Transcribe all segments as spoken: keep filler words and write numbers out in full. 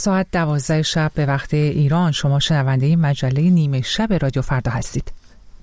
ساعت دوازده شب به وقت ایران. شما شنونده مجله نیمه شب رادیو فردا هستید.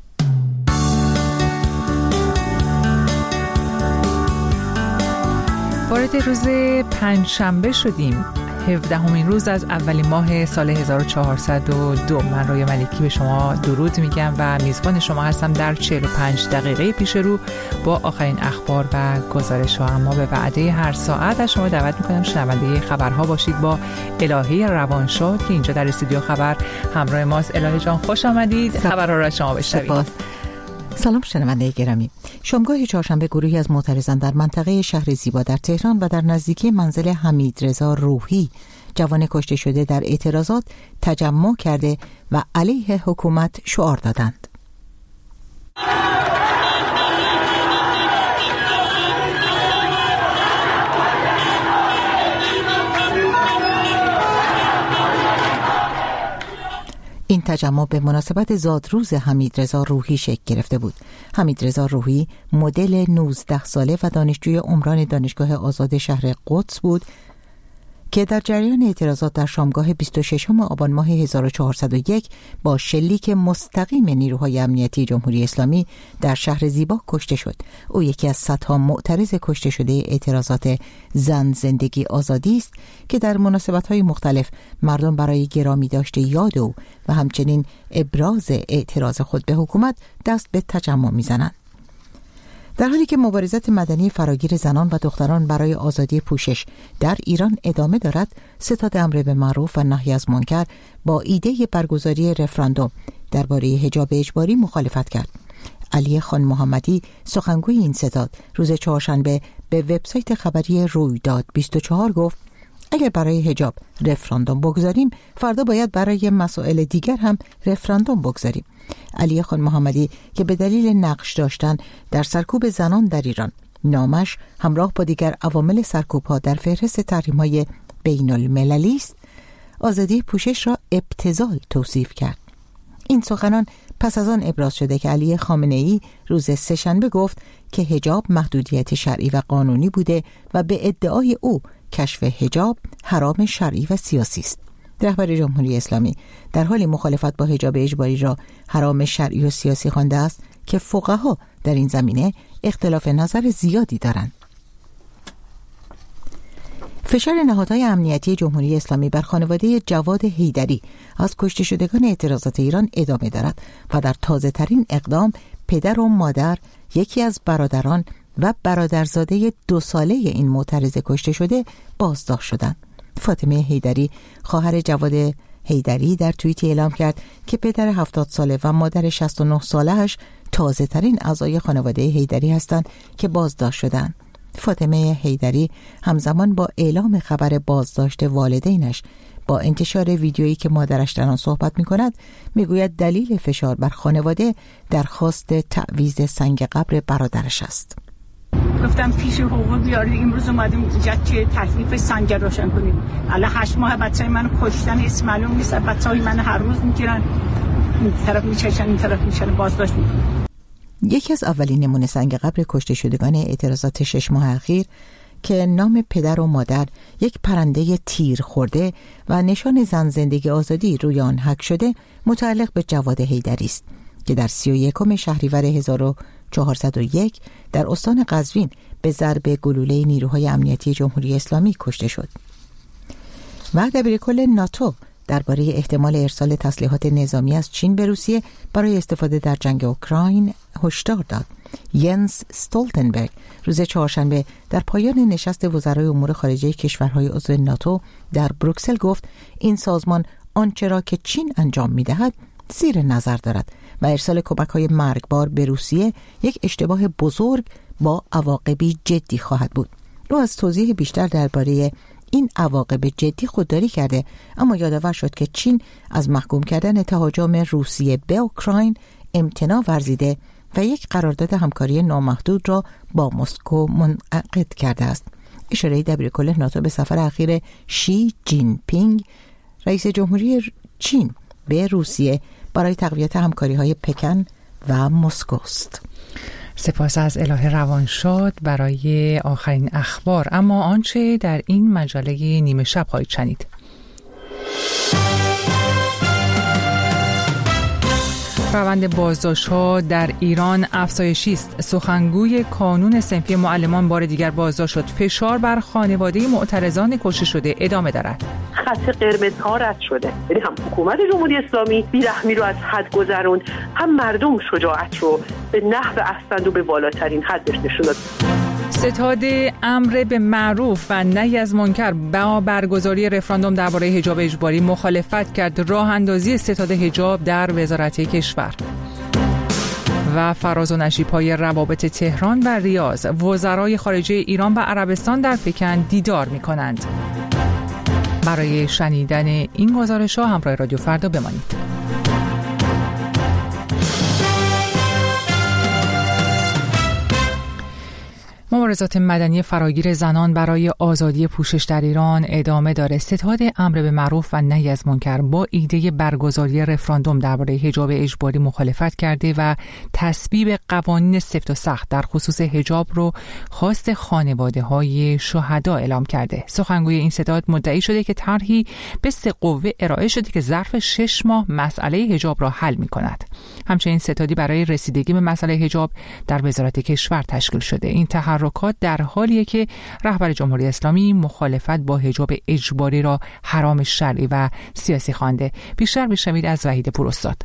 وارد روز پنجشنبه شدیم، هفدهمین روز از اولین ماه سال هزار و چهارصد و دو. من رویا ملکی به شما درود میگم و میزبان شما هستم در چهل و پنج دقیقه پیش رو با آخرین اخبار و گزارش ها. اما به وعده هر ساعت از شما دعوت میکنم شنونده خبرها باشید با الهه روانشاد که اینجا در استودیو خبر همراه ماست. الهه جان خوش آمدید. خبرها را شما بشنوید. سلام شنونده گرامی. شامگاه چهارشنبه گروهی از معترضان در منطقه شهر زیبا در تهران و در نزدیکی منزل حمیدرضا روحی جوان کشته شده در اعتراضات تجمع کرده و علیه حکومت شعار دادند. این تجمع به مناسبت زادروز حمیدرضا روحی شکل گرفته بود. حمیدرضا روحی مدل نوزده ساله و دانشجوی عمران دانشگاه آزاد شهر قدس بود که در جریان اعتراضات در شامگاه بیست و ششم آبان ماه هزار و چهارصد و یک با شلیک مستقیم نیروهای امنیتی جمهوری اسلامی در شهر زیبا کشته شد. او یکی از صدها معترض کشته شده اعتراضات زن زندگی آزادی است که در مناسبت‌های مختلف مردم برای گرامی داشته یاد او و همچنین ابراز اعتراض خود به حکومت دست به تجمع می‌زنند. در حالی که مبارزات مدنی فراگیر زنان و دختران برای آزادی پوشش در ایران ادامه دارد، ستاد امر به معروف و نهی از منکر با ایده برگزاری رفراندوم درباره حجاب اجباری مخالفت کرد. علی خان محمدی سخنگوی این ستاد روز چهارشنبه به وبسایت خبری رویداد بیست و چهار گفت اگر برای حجاب رفراندوم بگذاریم، فردا باید برای مسائل دیگر هم رفراندوم بگذاریم. علی خان محمدی که به دلیل نقش داشتن در سرکوب زنان در ایران، نامش همراه با دیگر عوامل سرکوب‌ها در فهرست تحریم‌های بین المللی است، آزادی پوشش را ابتذال توصیف کرد. این سخنان پس از آن ابراز شده که علی خامنه‌ای روز سه‌شنبه گفت که حجاب محدودیت شرعی و قانونی بوده و به ادعای او کشف حجاب حرام شرعی و سیاسی است. رهبر جمهوری اسلامی در حال مخالفت با حجاب اجباری را حرام شرعی و سیاسی خوانده است که فقها در این زمینه اختلاف نظر زیادی دارند. فشار نهادهای امنیتی جمهوری اسلامی بر خانواده جواد حیدری از کشته شدگان اعتراضات ایران ادامه دارد و در تازه ترین اقدام پدر و مادر، یکی از برادران و برادرزاده دو ساله این معترض کشته شده بازداشت شدند. فاطمه حیدری خواهر جواد حیدری در توییتی اعلام کرد که پدر هفتاد ساله و مادر شصت و نه ساله‌اش تازه ترین اعضای خانواده حیدری هستند که بازداشت شدند. فاطمه حیدری همزمان با اعلام خبر بازداشت والدینش با انتشار ویدیویی که مادرش در آن صحبت می‌کند میگوید دلیل فشار بر خانواده درخواست تعویض سنگ قبر برادرش است. گفتم پیش حقوق بیارید، امروز اومدیم اینجا که تکلیف سنگ روشن کنیم. الان هشت ماه بچه‌ی منو کشتن، اسم معلوم نیست، بچه‌های من هر روز میگیرن، این طرف میچشن این طرف میچشن، بازداشت میکنن. یکی از اولین نمونه سنگ قبر کشته شدگان اعتراضات شش ماه اخیر که نام پدر و مادر یک پرنده تیر خورده و نشان زن زندگی آزادی روی آن حک شده متعلق به جواد حیدری است که در سی و یکم شهریور هزار و چهارصد و یک در استان قزوین به ضرب گلوله نیروهای امنیتی جمهوری اسلامی کشته شد. و دبیرکل ناتو درباره احتمال ارسال تسلیحات نظامی از چین به روسیه برای استفاده در جنگ اوکراین هشدار داد. ینس استولتنبرگ روز چهارشنبه در پایان نشست وزرای امور خارجه کشورهای عضو ناتو در بروکسل گفت این سازمان آنچه را که چین انجام می‌دهد زیر نظر دارد و ارسال کمک‌های مرگبار به روسیه یک اشتباه بزرگ با عواقبی جدی خواهد بود. او از توضیح بیشتر درباره این عواقب جدی خودداری کرده، اما یادآور شد که چین از محکوم کردن تهاجم روسیه به اوکراین امتناع ورزیده و یک قرارداد همکاری نامحدود را با مسکو منعقد کرده است. اشاره دبیرکل ناتو به سفر اخیر شی جین پینگ رئیس جمهوری چین به روسیه برای تقویت همکاری‌های پکن و مسکو است. سپاس از الهه روانشاد برای آخرین اخبار. اما آنچه در این مجله نیمه شب خواهید شنید: روند بازداشت‌ها در ایران افزایشی است. سخنگوی کانون صنفی معلمان بار دیگر بازداشت شد. فشار بر خانواده معترضان کشته شده ادامه دارد. خط قرمزها رد شده، یعنی هم حکومت جمهوری اسلامی بیرحمی رو از حد گذروند، هم مردم شجاعت رو به نحو احسن و به بالاترین حدش نشون داد. ستاد امر به معروف و نهی از منکر با برگزاری رفراندوم درباره حجاب اجباری مخالفت کرد. راه اندازی ستاد حجاب در وزارت کشور. و فراز و نشیب‌های روابط تهران و ریاض. وزرای خارجه ایران و عربستان در پکن دیدار می‌کنند. برای شنیدن این گزارش‌ها همراه رادیو فردا بمانید. مبارزات مدنی فراگیر زنان برای آزادی پوشش در ایران ادامه داره. ستاد امر به معروف و نهی از منکر با ایده برگزاری رفراندوم درباره حجاب اجباری مخالفت کرده و تصویب قوانین سفت و سخت در خصوص حجاب رو خواست خانواده‌های شهدا اعلام کرده. سخنگوی این ستاد مدعی شده که طرحی به سه قوه ارائه شده که ظرف شش ماه مسئله حجاب را حل می‌کند. همچنین ستادی برای رسیدگی به مسئله حجاب در وزارت کشور تشکیل شده. این تحرکات در حالیه که رهبر جمهوری اسلامی مخالفت با حجاب اجباری را حرام شرعی و سیاسی خوانده. بیشتر بشنوید از وحید پوراستاد.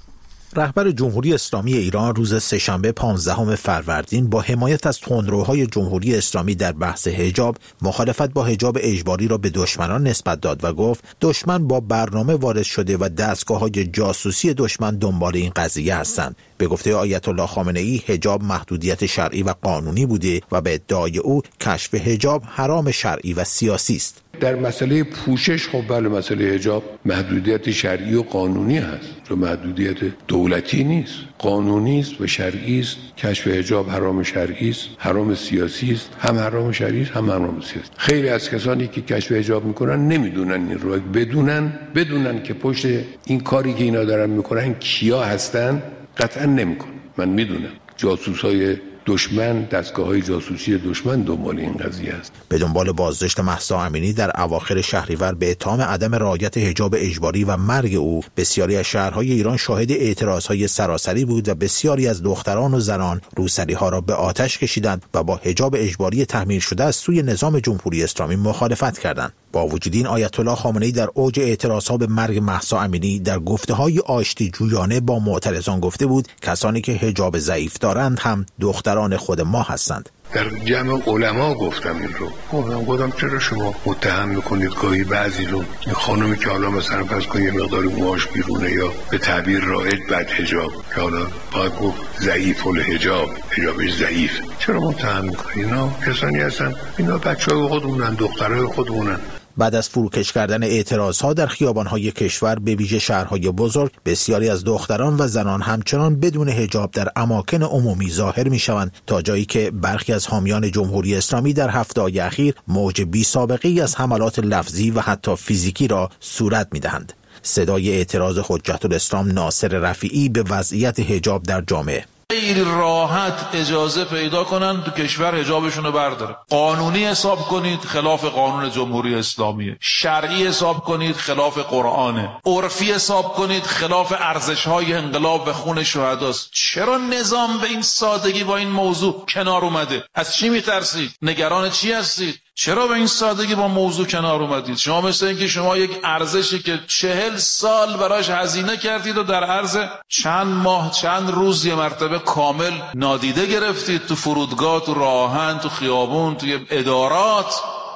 رهبر جمهوری اسلامی ایران روز سه‌شنبه پانزدهم فروردین با حمایت از تندروهای جمهوری اسلامی در بحث حجاب مخالفت با حجاب اجباری را به دشمنان نسبت داد و گفت دشمن با برنامه وارد شده و دستگاه‌های جاسوسی دشمن دنبال این قضیه هستند. به گفته آیت الله خامنه‌ای حجاب محدودیت شرعی و قانونی بوده و به ادعای او کشف حجاب حرام شرعی و سیاسی است. در مسئله پوشش خب بله مسئله حجاب محدودیت شرعی و قانونی هست، چون محدودیت دولتی نیست، قانونی است و شرعی است. کشف حجاب حرام شرعی است، حرام سیاسی است، هم حرام شرعی است هم حرام سیاسی. خیلی از کسانی که کشف حجاب میکنن نمیدونن این رو، بدونن بدونن که پشت این کاری که اینا دارن میکنن کیا هستن قطعا نمیکنن. من میدونم جاسوسای دشمن، دستگاه‌های جاسوسی دشمن دنبال این قضیه است. به دنبال بازداشت مهسا امینی در اواخر شهریور به اتهام عدم رعایت حجاب اجباری و مرگ او، بسیاری از شهرهای ایران شاهد اعتراضهای سراسری بود و بسیاری از دختران و زنان روسری‌ها را به آتش کشیدند و با حجاب اجباری تحمیل شده از سوی نظام جمهوری اسلامی مخالفت کردند. با وجود این آیت الله خامنه‌ای در اوج اعتراضها به مرگ مهسا امینی در گفته‌های آشتی جویانه با معترضان گفته بود کسانی که حجاب ضعیف دارند هم دختران خود ما هستند. در جمع علما گفتم این رو. گفتم گفتم چرا شما متهم میکنید گاهی بعضی رو، این خانومی که حالا مثلا فرض کنید یه مقدار موهاش بیرونه یا به تعبیر رائج بد حجاب که حالا باید گفت ضعیف الحجاب، حجابش ضعیف، چرا متهم میکنید؟ اینا کسانی هستن، اینا بچه‌های خودمونن، دخترای خودمونن. بعد از فروکش کردن اعتراضها در خیابان‌های کشور به ویژه شهرهای بزرگ، بسیاری از دختران و زنان همچنان بدون حجاب در اماکن عمومی ظاهر می‌شوند تا جایی که برخی از حامیان جمهوری اسلامی در هفته‌های اخیر موج بی‌سابقه‌ای از حملات لفظی و حتی فیزیکی را صورت می‌دهند. صدای اعتراض حجت الاسلام ناصر رفیعی به وضعیت حجاب در جامعه. خیلی راحت اجازه پیدا کنن تو کشور حجابشون رو برداره. قانونی حساب کنید خلاف قانون جمهوری اسلامیه، شرعی حساب کنید خلاف قرآنه، عرفی حساب کنید خلاف ارزش‌های انقلاب و خون شهداست. چرا نظام به این سادگی با این موضوع کنار اومده؟ از چی میترسید؟ نگران چی هستید؟ چرا به این سادگی با موضوع کنار اومدید؟ شما مثل اینکه شما یک ارزشی که چهل سال براش هزینه کردید و در عرض چند ماه چند روز یه مرتبه کامل نادیده گرفتید تو فرودگاه، تو راهن، تو خیابون، توی ادارات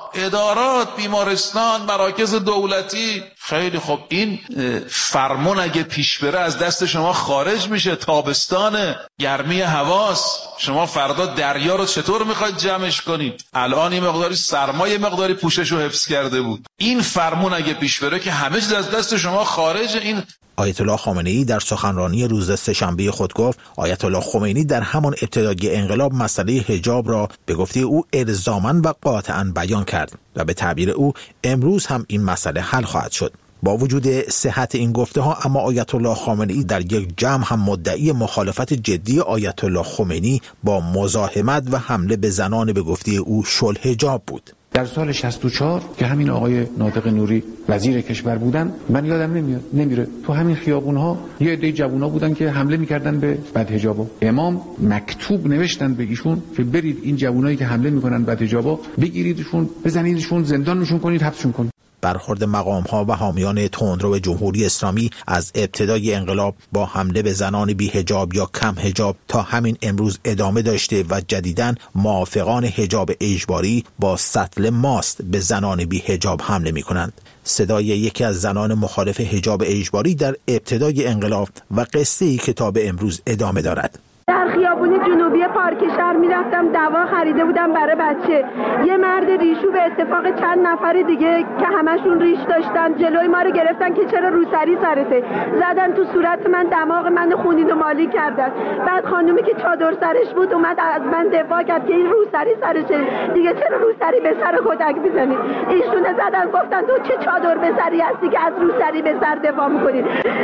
ادارات بیمارستان، مراکز دولتی. خیلی خب این فرمون اگه پیش بره از دست شما خارج میشه. تابستانه، گرمی حواس، شما فردا دریا رو چطور میخواید جمعش کنید؟ الان این مقداری سرمایه مقداری پوشش رو حفظ کرده بود. این فرمون اگه پیش بره که همه چیز از دست شما خارج. این آیت الله خامنه‌ای در سخنرانی روز سه‌شنبه خود گفت آیت الله خمینی در همان ابتدای انقلاب مسئله حجاب را به گفته او الزاماً و قاطعاً بیان کرد و به تعبیر او امروز هم این مسئله حل خواهد شد. با وجود صحت این گفته ها، اما آیت الله خامنه‌ای در یک جمع هم مدعی مخالفت جدی آیت الله خمینی با مزاحمت و حمله به زنان به گفته او شل حجاب بود. در سال شصت و چهار که همین آقای ناطق نوری وزیر کشور بودن، من یادم نمیاد نمیره تو همین خیابون‌ها یه عده جوونا بودن که حمله می‌کردن به بدحجابا. امام مکتوب نوشتن به ایشون که برید این جوونایی که حمله می‌کنن بدحجابا بگیریدشون، بزنیدشون، زندانشون کنید، حبسشون کنید. برخورد مقام‌ها و حامیان تندرو جمهوری اسلامی از ابتدای انقلاب با حمله به زنان بی‌حجاب یا کم حجاب تا همین امروز ادامه داشته و جدیداً موافقان حجاب اجباری با سطل ماست به زنان بی‌حجاب حمله می‌کنند. صدای یکی از زنان مخالف حجاب اجباری در ابتدای انقلاب و قصه‌ای که تا به امروز ادامه دارد. در خیابون جنوبی پارک شهر میرفتم، دوا خریده بودم برای بچه. یه مرد ریشو به اتفاق چند نفر دیگه که همشون ریش داشتن جلوی ما رو گرفتن که چرا روسری سرته، زدن تو صورت من، دماغ من خونین و مالی کردن. بعد خانومی که چادر سرش بود اومد از من دفاع کرد که این روسری سرشه دیگه، چرا روسری به سر کتک میزنی؟ ایشونه زدن گفتن تو چه چادر به سری هستی که از روسری به سر دفاع میکنی؟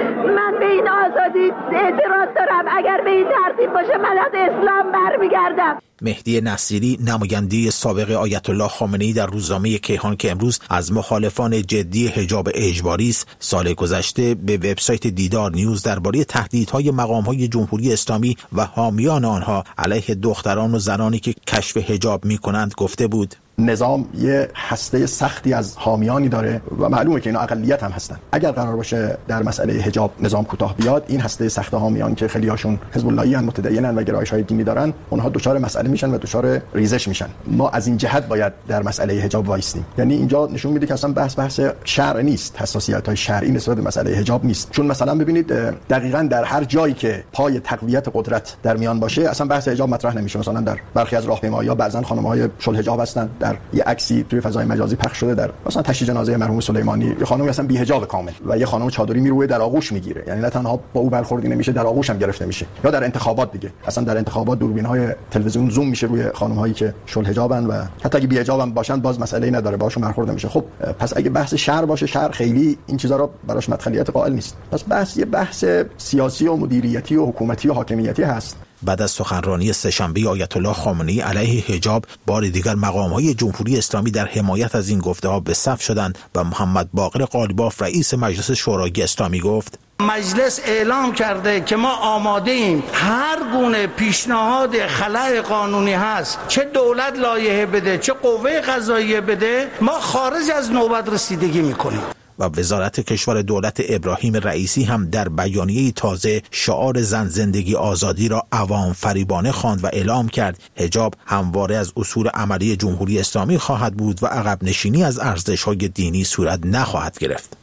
من به این آزادی اعتراض دارم. اگر به این ترتیب باشه من از اسلام برمیگردم. مهدی نصیری نماینده سابق آیت الله خامنه‌ای در روزنامه کیهان که امروز از مخالفان جدی حجاب اجباری است، سال گذشته به وبسایت دیدار نیوز درباره تهدیدهای مقام‌های جمهوری اسلامی و حامیان آنها علیه دختران و زنانی که کشف حجاب می‌کنند گفته بود: نظام یه هسته سختی از حامیانی داره و معلومه که اینا اقلیت هم هستن. اگر قرار باشه در مسئله حجاب نظام کوتاه بیاد، این هسته سخت حامیان که خیلی هاشون حزب اللهی ان، متدینن و گرایش‌های دینی دارن، اونها دچار مسئله میشن و دچار ریزش میشن. ما از این جهت باید در مسئله حجاب وایستیم. یعنی اینجا نشون میده که اصلا بحث بحث شرع نیست، حساسیت‌های شرعی نسبت به مسئله حجاب نیست. چون مثلا ببینید دقیقاً در هر جایی که پای تقویت قدرت در میان باشه، اصلا بحث حجاب مطرح نمیشه. مثلا در برخی از راهپیمایی‌ها بعضن خانم‌های شل حجاب هستن، در یه عکسی توی فضای مجازی پخش شده در مثلا تشییع جنازه مرحوم سلیمانی، یه خانم اصلا بی حجاب کامل و یه خانم چادری میروه در آغوش میگیره. یعنی نه تنها با او برخوردی نمیشه، در آغوش هم گرفته میشه. یا در انتخابات دیگه، اصلا در انتخابات دوربین‌های تلویزیون زوم میشه روی خانم‌هایی که شل حجابن و حتی اگه بی حجابم باشن باز مسئله‌ای نداره، باهاشون برخورد نمیشه. خب پس اگه بحث شرع باشه، شرع خیلی این چیزا رو براش مدخلیت قائل نیست. پس بحث یه بحث سیاسی و مدیریتی و حکومتی و حاکمیتی هست. بعد از سخنرانی سه‌شنبه آیت الله خامنه‌ای علیه حجاب، بار دیگر مقام‌های جمهوری اسلامی در حمایت از این گفته‌ها به صف شدند و محمد باقر قالیباف رئیس مجلس شورای اسلامی گفت: مجلس اعلام کرده که ما آماده ایم هر گونه پیشنهاد خلأ قانونی هست، چه دولت لایحه بده چه قوه قضاییه بده، ما خارج از نوبت رسیدگی میکنیم. و وزارت کشور دولت ابراهیم رئیسی هم در بیانیه تازه شعار زن زندگی آزادی را عوام فریبانه خواند و اعلام کرد حجاب همواره از اصول عملی جمهوری اسلامی خواهد بود و عقب نشینی از ارزش‌های دینی صورت نخواهد گرفت.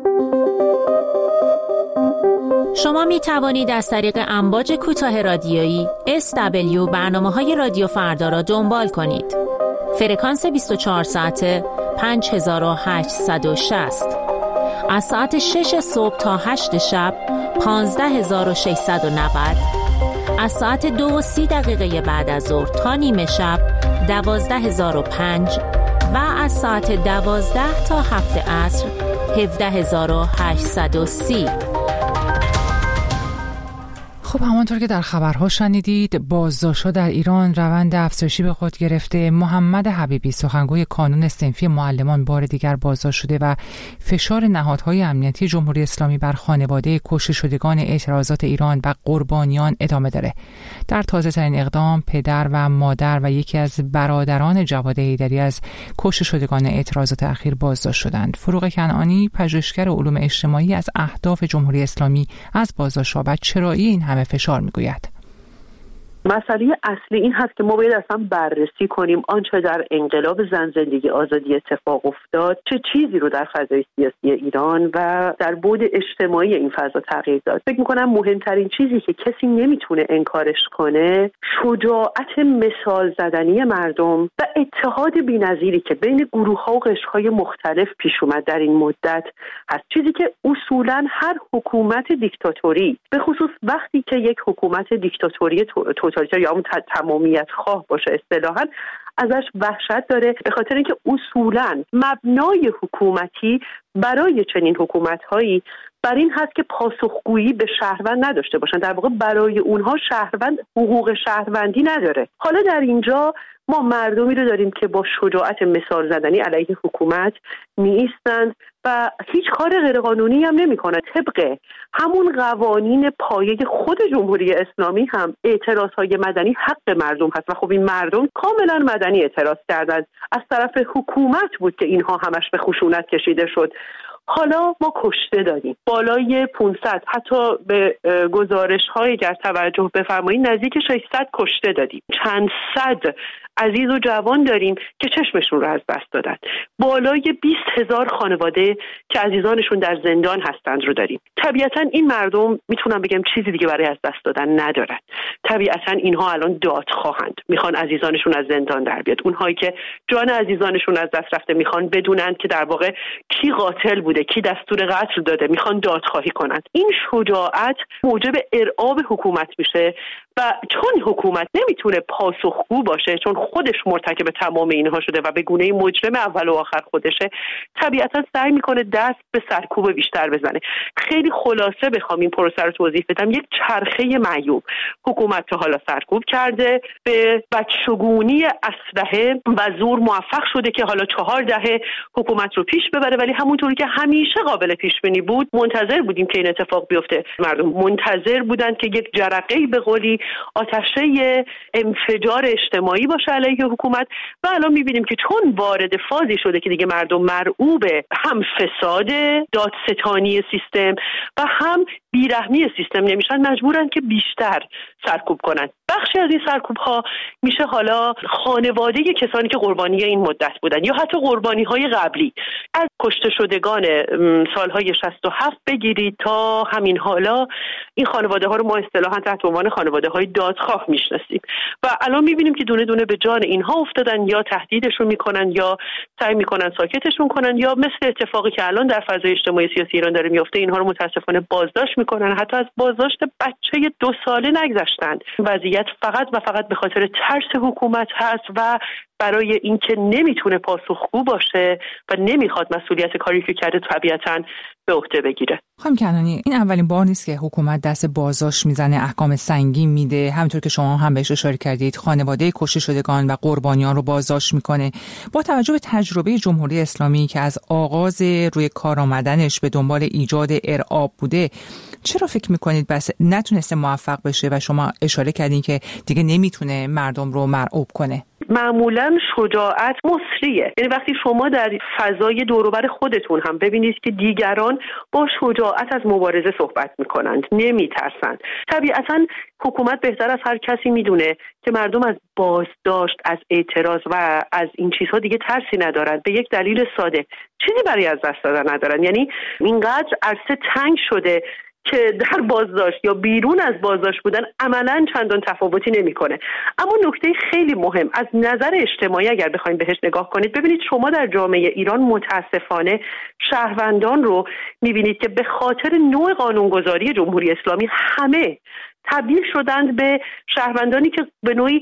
شما می توانید از طریق امواج کوتاه رادیویی اس دبلیو برنامه‌های رادیو فردا را دنبال کنید. فرکانس بیست و چهار ساعته پنج هزار و هشتصد و شصت، از ساعت شش صبح تا هشت شب پانزده هزار و ششصد و نود، از ساعت دو و سی دقیقه بعد از ظهر تا نیمه شب دوازده هزار و پنج و از ساعت دوازده تا هفت عصر هفده هزار و هشتصد و سی. خب همانطور که در خبرها شنیدید، بازداشت‌ها در ایران روند افزایشی به خود گرفته. محمد حبیبی سخنگوی کانون صنفی معلمان بار دیگر بازداشت شده و فشار نهادهای امنیتی جمهوری اسلامی بر خانواده کشته شدگان اعتراضات ایران و قربانیان ادامه داره. در تازه ترین اقدام پدر و مادر و یکی از برادران جواد حیدری از کشته شدگان اعتراضات اخیر بازداشت شدند. فروغ کنعانی پژوهشگر علوم اجتماعی از اهداف جمهوری اسلامی از بازداشت‌ها و چرایی این همه فشار میگوید. مسئله اصلی این هست که ما باید اصلا بررسی کنیم آنچه در انقلاب زن زندگی آزادی اتفاق افتاد چه چیزی رو در فضای سیاسی ایران و در بعد اجتماعی این فضا تغییر داد. فکر میکنم مهمترین چیزی که کسی نمیتونه انکارش کنه شجاعت مثال زدنی مردم و اتحاد بی‌نظیری که بین گروه‌ها و قشرهای مختلف پیش اومد در این مدت هست. چیزی که اصولاً هر حکومت دیکتاتوری، به خصوص وقتی که یک حکومت دیکتاتوری توتالیتر یا اون تمامیت خواه باشه اصطلاحاً، ازش وحشت داره، به خاطر اینکه اصولاً مبنای حکومتی برای چنین حکومت‌هایی بر این هست که پاسخگویی به شهروند نداشته باشن. در واقع برای اونها شهروند حقوق شهروندی نداره. حالا در اینجا ما مردمی رو داریم که با شجاعت مثال زدنی علیه حکومت می‌ایستند و هیچ کار غیرقانونی هم نمی‌کنند. طبق همون قوانین پایه خود جمهوری اسلامی هم اعتراضهای مدنی حق مردم هست و خب این مردم کاملا مدنی اعتراض کردند. از طرف حکومت بود که اینها همش به خشونت کشیده شد. حالا ما کشته داریم بالای پانصد، حتی به گزارش‌های گر توجه بفرمایید نزدیک ششصد کشته دادیم. چند صد عزیز و جوان داریم که چشمشون رو از دست دادن. بالای بیست هزار خانواده که عزیزانشون در زندان هستند رو داریم. طبیعتا این مردم میتونم بگم چیزی دیگه برای از دست دادن ندارن. طبیعتا اینها الان داد خواهند، میخوان عزیزانشون از زندان در بیاد. اونهایی که جان عزیزانشون از دست رفته میخوان بدونن که در واقع کی قاتل بوده، کی دستور قتل داده، میخوان دادخواهی کنند. این شجاعت موجب ارعاب حکومت میشه و چون حکومت نمیتونه پاسخگو باشه، چون خودش مرتکب تمام اینها شده و به گونه مجرم اول و آخر خودشه، طبیعتا سعی میکنه دست به سرکوب بیشتر بزنه. خیلی خلاصه بخوام این پروسه رو توضیح بدم، یک چرخه معیوب. حکومت تا حالا سرکوب کرده، به بدشگونی اسلحه و زور موفق شده که حالا چهار دهه حکومت رو پیش ببره، ولی همونطوری که همیشه قابل پیش بینی بود منتظر بودیم که این اتفاق بیفته. مردم منتظر بودند که یک جرقه‌ای به قولی آتشه انفجار اجتماعی باشه علیه حکومت و الان می‌بینیم که چون وارد فازی شده که دیگه مردم مرعوب هم فساد دادستانی سیستم و هم بیرحمی سیستم نمیشن، مجبورن که بیشتر سرکوب کنن. بخشی از این سرکوب ها میشه حالا خانواده کسانی که قربانی این مدت بودن یا حتی قربانی های قبلی، از کشته شدگان سالهای شصت و هفت بگیرید تا همین حالا. این خانواده ها رو ما اصطلاحاً تحت عنوان خانواده های دادخواه میشناسیم و الان میبینیم که دونه دونه به جان اینها افتادن، یا تهدیدشون میکنن یا سعی میکنن ساکتشون کنن، یا مثل اتفاقی که الان در فضای اجتماعی سیاسی ایران داره میفته اینها رو متاسفانه بازداشت میکنن. حتی از بازداشت بچه دو ساله نگذشتن. وضعیت فقط و فقط به خاطر ترس حکومت هست و برای اینکه نمیتونه پاسخگو باشه و نمیخواد مسئولیت کاری که کرده طبیعتاً به عهده بگیره. خانم کنعانی، این اولین بار نیست که حکومت دست بازداشت میزنه، احکام سنگین میده. همونطور که شما هم بهش اشاره کردید، خانواده کشته شدگان و قربانیان رو بازداشت میکنه. با توجه به تجربه جمهوری اسلامی که از آغاز روی کار آمدنش به دنبال ایجاد ارعاب بوده، چرا فکر میکنید بس نتونسته موفق بشه و شما اشاره کردین که دیگه نمیتونه مردم رو مرعوب کنه؟ معمولا شجاعت مصریه. یعنی وقتی شما در فضای دوروبر خودتون هم ببینید که دیگران با شجاعت از مبارزه صحبت میکنند، نمیترسند، طبیعتا حکومت بهتر از هر کسی میدونه که مردم از بازداشت، از اعتراض و از این چیزها دیگه ترسی ندارند. به یک دلیل ساده، چیزی برای از دست دادن ندارن. یعنی اینقدر عرصه تنگ شده که در بازداشت یا بیرون از بازداشت بودن عملاً چندان تفاوتی نمیکنه. اما نکته خیلی مهم از نظر اجتماعی اگر بخواید بهش نگاه کنید، ببینید شما در جامعه ایران متاسفانه شهروندان رو میبینید که به خاطر نوع قانونگذاری جمهوری اسلامی همه تبدیل شدند به شهروندانی که به نوعی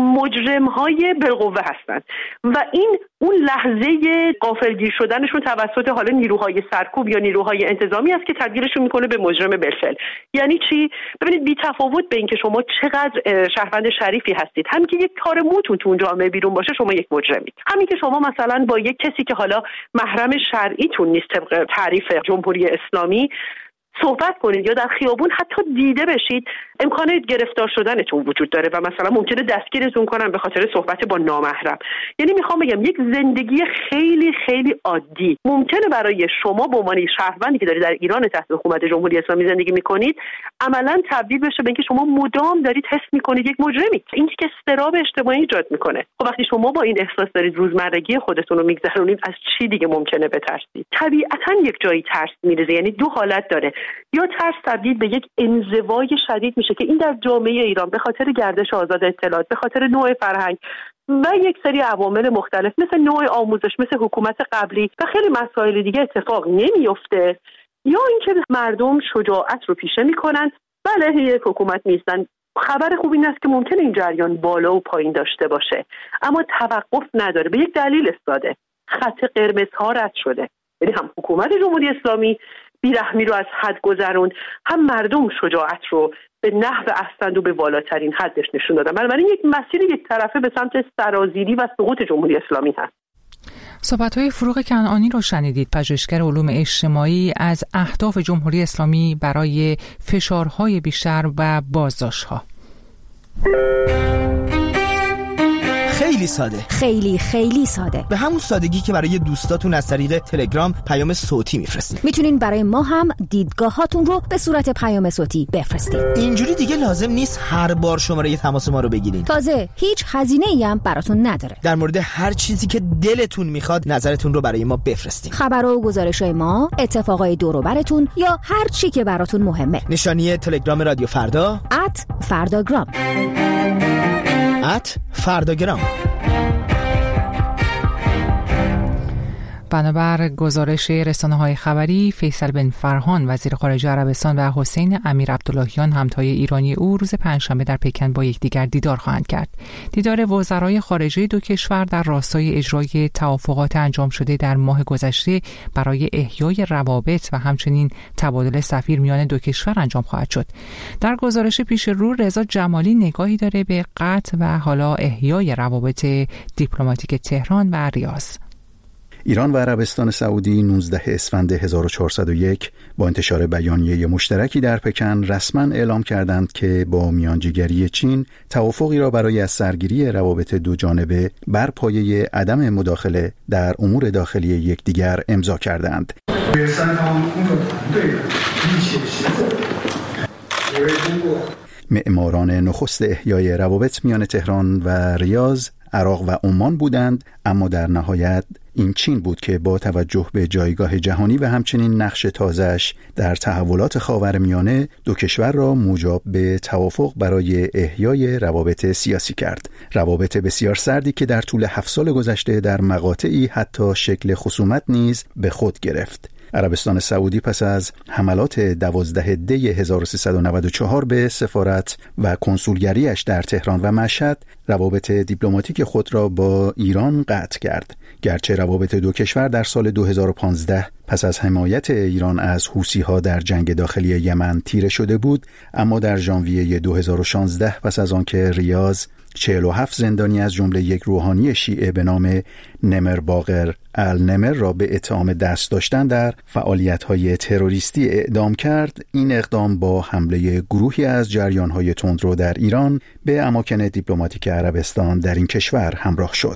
مجرم‌های بالقوه هستند و این اون لحظه غافلگیر شدنشون توسط حالا نیروهای سرکوب یا نیروهای انتظامی است که تبدیلشون میکنه به مجرم بالفعل. یعنی چی؟ ببینید بی تفاوت به این که شما چقدر شهروند شریفی هستید، همین که یک تار موتون تو اون جامعه بیرون باشه شما یک مجرمید. همین که شما مثلا با یک کسی که حالا محرم شرعیتون نیست طبق تعریف جمهوری اسلامی صحبت کنید یا در خیابون حتی دیده بشید، امکان گرفتار شدنتون وجود داره و مثلا ممکنه دستگیرتون کنن به خاطر صحبت با نامحرم. یعنی میخوام بگم یک زندگی خیلی خیلی عادی ممکنه برای شما به عنوان شهروندی که دارید در ایران تحت حکومت جمهوری اسلامی زندگی میکنید عملاً تبدیل بشه به اینکه شما مدام دارید حس میکنید یک مجرمی. این که استراب اجتماعی ایجاد میکنه. خب وقتی شما با این احساس دارید روزمرگی خودتون رو میگذرونید، از چی دیگه ممکنه بترسید؟ طبیعتاً یک جایی ترس میریزه. یعنی دو حالت داره، یا ترس تبدیل به یک انزوای شدید میشه که این در جامعه ایران به خاطر گردش آزاد اطلاعات، به خاطر نوع فرهنگ و یک سری عوامل مختلف مثل نوع آموزش، مثل حکومت قبلی و خیلی مسائل دیگه اتفاق نمیفته، یا اینکه مردم شجاعت رو پیشه میکنن. بله یک حکومت نیستن. خبر خوب این است که ممکنه این جریان بالا و پایین داشته باشه اما توقف نداره. به یک دلیل ساده، خط قرمز ها رد شده. یعنی هم حکومت جمهوری اسلامی بیرحمی رو از حد گذروند، هم مردم شجاعت رو به نحو احسن و به بالاترین حدش نشون دادن. بنابراین یک مسیر یک طرفه به سمت سرازیری و سقوط جمهوری اسلامی هست. صحبت‌های فروغ کنعانی رو شنیدید، پژوهشگر علوم اجتماعی، از اهداف جمهوری اسلامی برای فشارهای بیشتر و بازداشت‌ها. خیلی ساده، خیلی خیلی ساده، به همون سادگی که برای دوستاتون از طریق تلگرام پیام صوتی میفرستید. میتونین برای ما هم دیدگاهاتون رو به صورت پیام صوتی بفرستید. اینجوری دیگه لازم نیست هر بار شماره تماس ما رو بگیرین. تازه هیچ هزینه‌ای هم براتون نداره. در مورد هر چیزی که دلتون میخواد نظرتون رو برای ما بفرستید. خبر و گزارش‌های ما، اتفاقای دور و براتون یا هر چی که براتون مهمه. نشانی تلگرام رادیو فردا ات فرداگرام ات فرداگرام. بنابر گزارش رسانه‌های خبری، فیصل بن فرهان وزیر خارجه عربستان و حسین امیر عبداللهیان همتای ایرانی او روز پنجشنبه در پکن با یکدیگر دیدار خواهند کرد. دیدار وزرای خارجه دو کشور در راستای اجرای توافقات انجام شده در ماه گذشته برای احیای روابط و همچنین تبادل سفیر میان دو کشور انجام خواهد شد. در گزارش پیش رو، رضا جمالی نگاهی داره به قطع و حالا احیای روابط دیپلماتیک تهران و ریاض. ایران و عربستان سعودی نوزدهم اسفند هزار و چهارصد و یک با انتشار بیانیه مشترکی در پکن رسما اعلام کردند که با میانجیگری چین توافقی را برای از سرگیری روابط دو جانبه بر پایه عدم مداخله در امور داخلی یکدیگر امضا کردند. معماران نخست احیای روابط میان تهران و ریاض، عراق و عمان بودند، اما در نهایت این چین بود که با توجه به جایگاه جهانی و همچنین نقش تازه‌اش در تحولات خاورمیانه دو کشور را موجب به توافق برای احیای روابط سیاسی کرد. روابط بسیار سردی که در طول هفت سال گذشته در مقاطعی حتی شکل خصومت نیز به خود گرفت. عربستان سعودی پس از حملات دوازده دی هزار و سیصد و نود و چهار به سفارت و کنسولگریش در تهران و مشهد روابط دیپلماتیک خود را با ایران قطع کرد. گرچه روابط دو کشور در سال دو هزار و پانزده پس از حمایت ایران از حوثی‌ها در جنگ داخلی یمن تیره شده بود، اما در ژانویه دو هزار و شانزده پس از آنکه ریاض چهل و هفت زندانی از جمله یک روحانی شیعه به نام نمر باقر النمر را به اتهام دست داشتن در فعالیت‌های تروریستی اعدام کرد، این اقدام با حمله گروهی از جریان‌های تندرو در ایران به اماکن دیپلماتیک عربستان در این کشور همراه شد.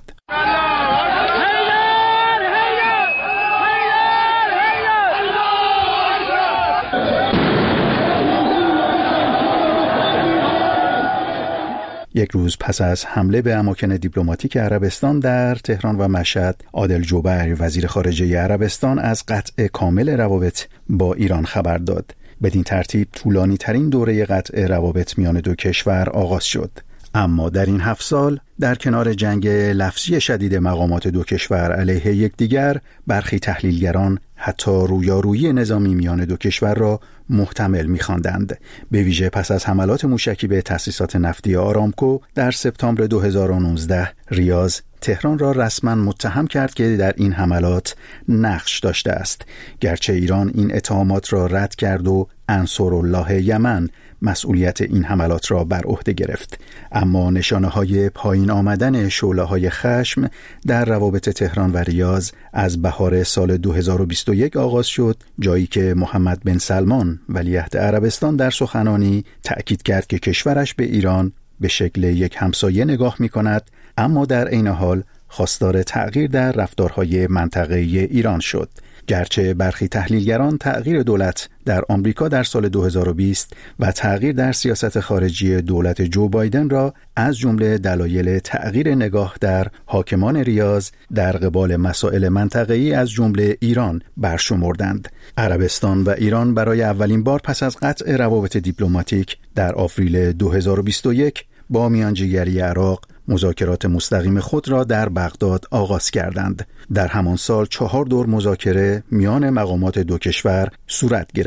یک روز پس از حمله به اماکن دیپلماتیک عربستان در تهران و مشهد، عادل جبیر وزیر خارجه عربستان از قطع کامل روابط با ایران خبر داد. بدین ترتیب طولانی ترین دوره قطع روابط میان دو کشور آغاز شد. اما در این هفت سال در کنار جنگ لفظی شدید مقامات دو کشور علیه یکدیگر، برخی تحلیلگران حتی رویارویی نظامی میان دو کشور را محتمل می‌خواندند. به ویژه پس از حملات موشکی به تأسیسات نفتی آرامکو در سپتامبر دو هزار و نوزده، ریاض تهران را رسما متهم کرد که در این حملات نقش داشته است. گرچه ایران این اتهامات را رد کرد و انصارالله یمن مسئولیت این حملات را بر عهده گرفت، اما نشانه‌های پایین آمدن شعله‌های خشم در روابط تهران و ریاض از بهار سال دو هزار و بیست و یک آغاز شد، جایی که محمد بن سلمان ولیعهد عربستان در سخنانی تأکید کرد که کشورش به ایران به شکل یک همسایه نگاه می‌کند، اما در عین حال خواستار تغییر در رفتارهای منطقه‌ای ایران شد. گرچه برخی تحلیلگران تغییر دولت در آمریکا در سال دو هزار و بیست و تغییر در سیاست خارجی دولت جو بایدن را از جمله دلایل تغییر نگاه در حاکمان ریاض در قبال مسائل منطقه‌ای از جمله ایران برشمردند. عربستان و ایران برای اولین بار پس از قطع روابط دیپلماتیک در آوریل دو هزار و بیست و یک با میانجیگری عراق مذاکرات مستقیم خود را در بغداد آغاز کردند. در همان سال چهار دور مذاکره میان مقامات دو کشور صورت گرفت.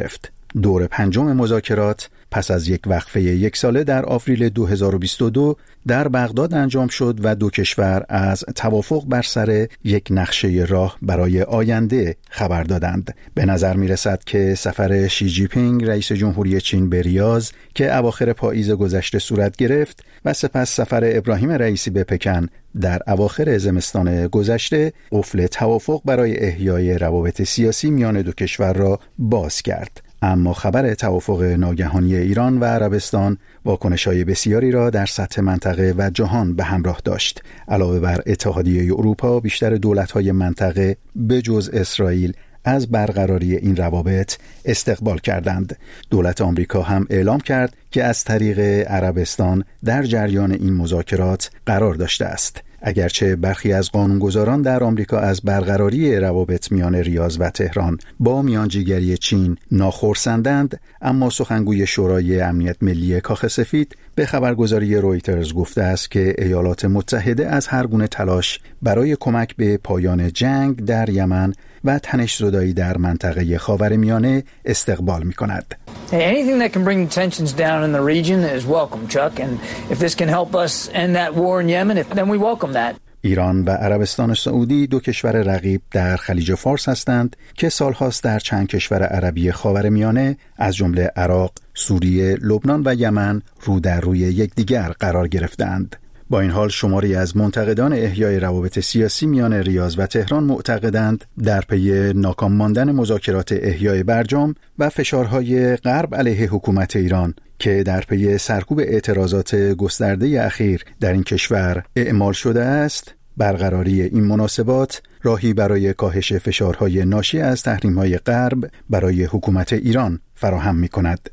دور پنجم مذاکرات پس از یک وقفه یک ساله در آوریل دو هزار و بیست و دو در بغداد انجام شد و دو کشور از توافق بر سر یک نقشه راه برای آینده خبر دادند. به نظر می رسد که سفر شی جی پینگ رئیس جمهوری چین به ریاض که اواخر پاییز گذشته صورت گرفت و سپس سفر ابراهیم رئیسی به پکن در اواخر زمستان گذشته قفل توافق برای احیای روابط سیاسی میان دو کشور را باز کرد. اما خبر توافق ناگهانی ایران و عربستان واکنش‌های بسیاری را در سطح منطقه و جهان به همراه داشت. علاوه بر اتحادیه اروپا، بیشتر دولت‌های منطقه به جز اسرائیل از برقراری این روابط استقبال کردند. دولت آمریکا هم اعلام کرد که از طریق عربستان در جریان این مذاکرات قرار داشته است. اگرچه برخی از قانونگذاران در آمریکا از برقراری روابط میان ریاض و تهران با میانجیگری چین ناخرسندند، اما سخنگوی شورای امنیت ملی کاخ سفید به خبرگزاری رویترز گفته است که ایالات متحده از هر گونه تلاش برای کمک به پایان جنگ در یمن و تنش‌زدایی در منطقه خاورمیانه استقبال می‌کند. Anything that can bring tensions down in the region is welcome, Chuck, and if this can help us end that war in Yemen, then we welcome that. ایران و عربستان سعودی دو کشور رقیب در خلیج فارس هستند که سالهاست در چند کشور عربی خاورمیانه از جمله عراق، سوریه، لبنان و یمن رو در روی یکدیگر قرار گرفتند. با این حال شماری از منتقدان احیای روابط سیاسی میان ریاض و تهران معتقدند در پی ناکام ماندن مذاکرات احیای برجام و فشارهای غرب علیه حکومت ایران که در پی سرکوب اعتراضات گسترده اخیر در این کشور اعمال شده است، برقراری این مناسبات راهی برای کاهش فشارهای ناشی از تحریم‌های غرب برای حکومت ایران فراهم می‌کند.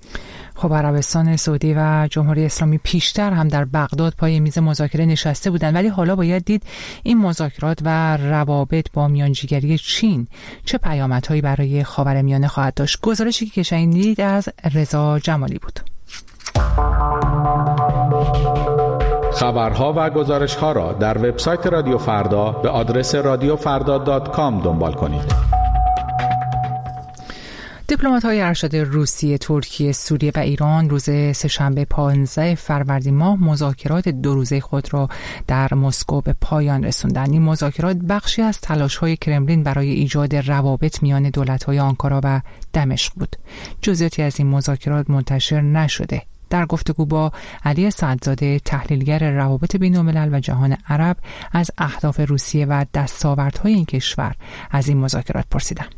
خب عربستان سعودی و جمهوری اسلامی پیشتر هم در بغداد پای میز مذاکره نشسته بودند، ولی حالا باید دید این مذاکرات و روابط با میانجیگری چین چه پیامدهایی برای خاورمیانه خواهد داشت. گزارشی که شنیدید از رضا جمالی بود. خبرها و گزارش‌ها را در وبسایت رادیو فردا به آدرس رادیو فردا دات کام دنبال کنید. دیپلمات‌های ارشد روسیه، ترکیه، سوریه و ایران روز سه‌شنبه پانزده فروردین ماه مذاکرات دو روزه خود را در مسکو به پایان رساندند. این مذاکرات بخشی از تلاش‌های کرملین برای ایجاد روابط میان دولت‌های آنکارا و دمشق بود. جزئیاتی از این مذاکرات منتشر نشده. در گفتگو با علی سعدزاده، تحلیلگر روابط بین‌الملل و جهان عرب، از اهداف روسیه و دستاوردهای این کشور از این مذاکرات پرسیدم.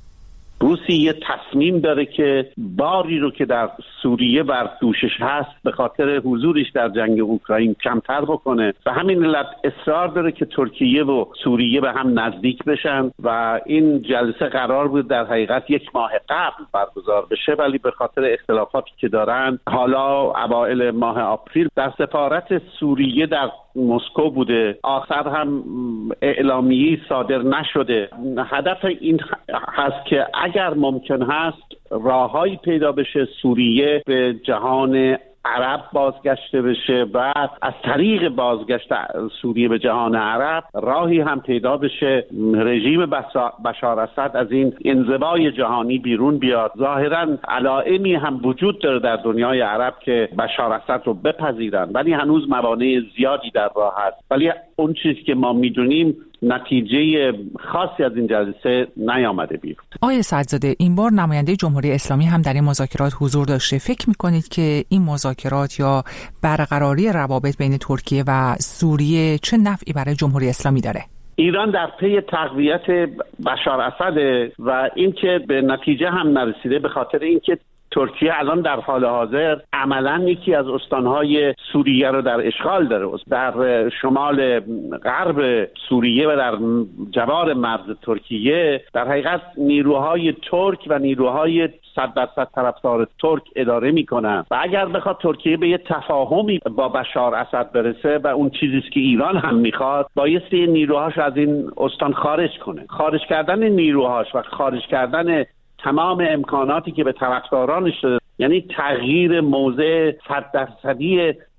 روسیه تصمیم داره که باری رو که در سوریه بر دوشش هست به خاطر حضورش در جنگ اوکراین کمتر بکنه و همین علت اصرار داره که ترکیه و سوریه به هم نزدیک بشن و این جلسه قرار بود در حقیقت یک ماه قبل برگزار بشه، ولی به خاطر اختلافاتی که دارن حالا اوایل ماه آپریل در سفارت سوریه در مسکو بوده. آخر هم اعلامیه‌ای صادر نشده. هدف این هست که اگر ممکن هست راههایی پیدا بشه سوریه به جهان عرب بازگشته بشه و از طریق بازگشت سوریه به جهان عرب راهی هم پیدا بشه رژیم بشار اسد از این انزوای جهانی بیرون بیاد. ظاهرا علائمی هم وجود داره در دنیای عرب که بشار اسد رو بپذیرن، ولی هنوز موانع زیادی در راه هست. ولی اون چیزی که ما میدونیم نتیجه خاصی از این جلسه نیامده بیرون. آقای سعدزاده، این بار نماینده جمهوری اسلامی هم در این مذاکرات حضور داشته. فکر میکنید که این مذاکرات یا برقراری روابط بین ترکیه و سوریه چه نفعی برای جمهوری اسلامی داره؟ ایران در پی تقویت بشار اسد و اینکه به نتیجه هم نرسیده به خاطر اینکه ترکیه الان در حال حاضر عملاً یکی از استانهای سوریه رو در اشغال داره. در شمال غرب سوریه و در جوار مرز ترکیه در حقیقت نیروهای ترک و نیروهای صد درصد طرفدار ترک اداره میکنن و اگر بخواد ترکیه به یه تفاهمی با بشار اسد برسه و اون چیزی که ایران هم میخواد، بایستی نیروهاش از این استان خارج کنه. خارج کردن نیروهاش و خارج کردن تمام امکاناتی که به طرفدارانش داده، یعنی تغییر موضع صد درصدی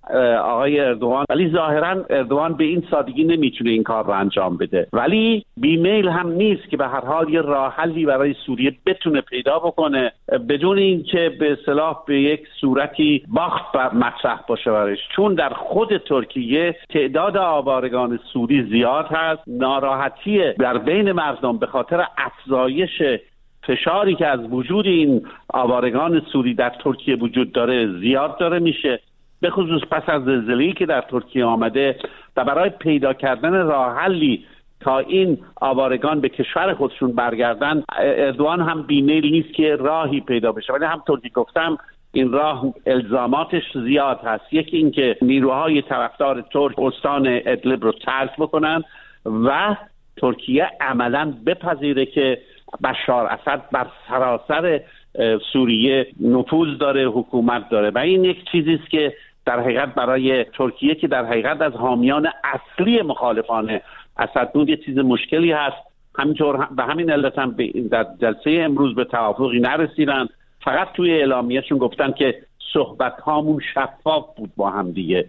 آقای اردوغان، ولی ظاهرا اردوغان به این سادگی نمیتونه این کار رو انجام بده. ولی بیمیل هم نیست که به هر حال یه راه حلی برای سوریه بتونه پیدا بکنه بدون اینکه به اصطلاح به یک صورتی باخت مطرح باشه برش، چون در خود ترکیه تعداد آوارگان سوری زیاد هست. ناراحتی در بین مردم به خاطر افزایش فشاری که از وجود این آوارگان سوری در ترکیه وجود داره زیاد داره میشه، به خصوص پس از زلزله‌ای که در ترکیه آمده و برای پیدا کردن راه حلی تا این آوارگان به کشور خودشون برگردن. اردوغان هم بیمیل نیست که راهی پیدا بشه، ولی همطور که گفتم این راه الزاماتش زیاد هست. یکی این که نیروهای طرفدار ترک استان ادلب رو ترک بکنن و ترکیه عملاً بپذیره که بشار اسد بر سراسر سوریه نفوذ داره، حکومت داره و این یک چیزی است که در حقیقت برای ترکیه که در حقیقت از حامیان اصلی مخالفان اسد بود یه چیز مشکلی هست. همینطور به همین علت هم در جلسه امروز به توافقی نرسیدن، فقط توی اعلامیه‌شون گفتن که صحبت هامون شفاف بود با هم دیگه،